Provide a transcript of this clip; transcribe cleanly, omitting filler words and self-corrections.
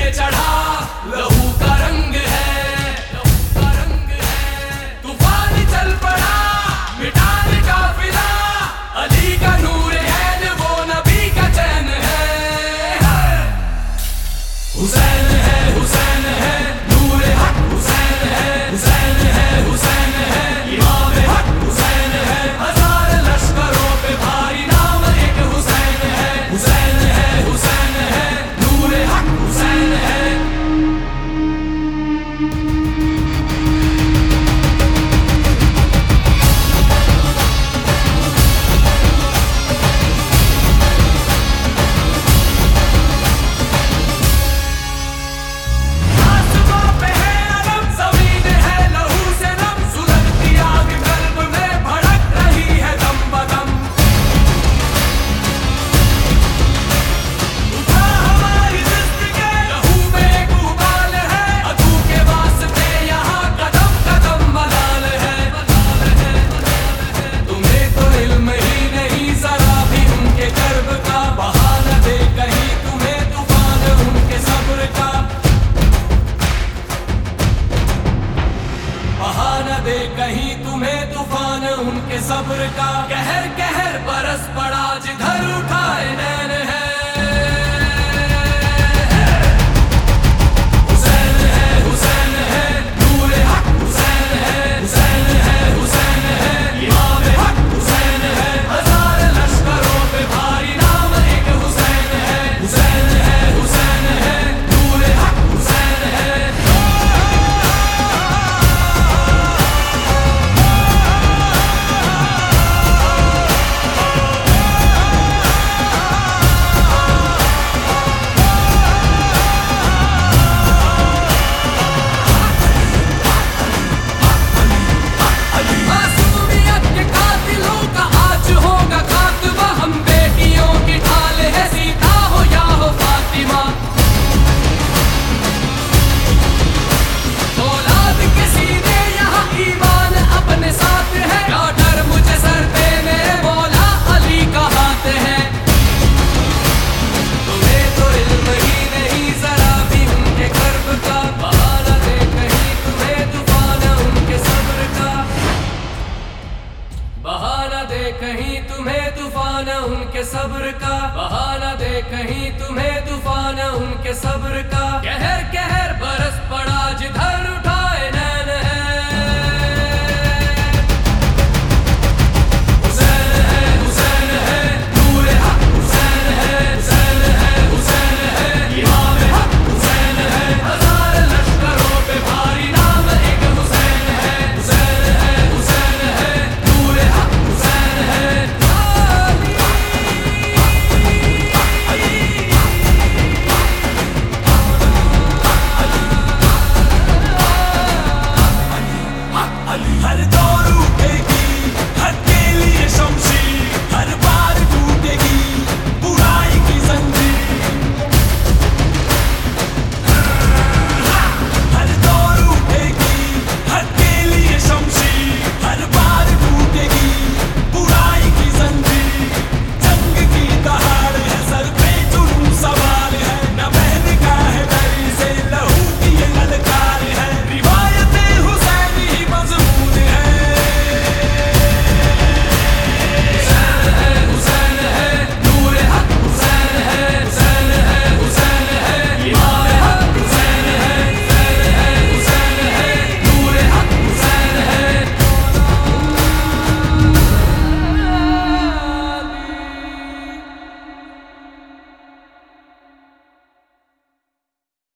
चढ़ा लहू का रंग है, तूफान चल पड़ा मिटाने का फिरा, अली का नूर है वो नबी का चैन है। हुसैन है, हुसैन है, नूर हक हुसैन है, हुसैन है, हुसैन है, इमाम हक हुसैन है, हजार लश्करों पे भारी नाम एक हुसैन है, हुसैन है, हुसैन है, नूर हक हुसैन है। कहीं तुम्हें तूफान उनके सब्र का कहर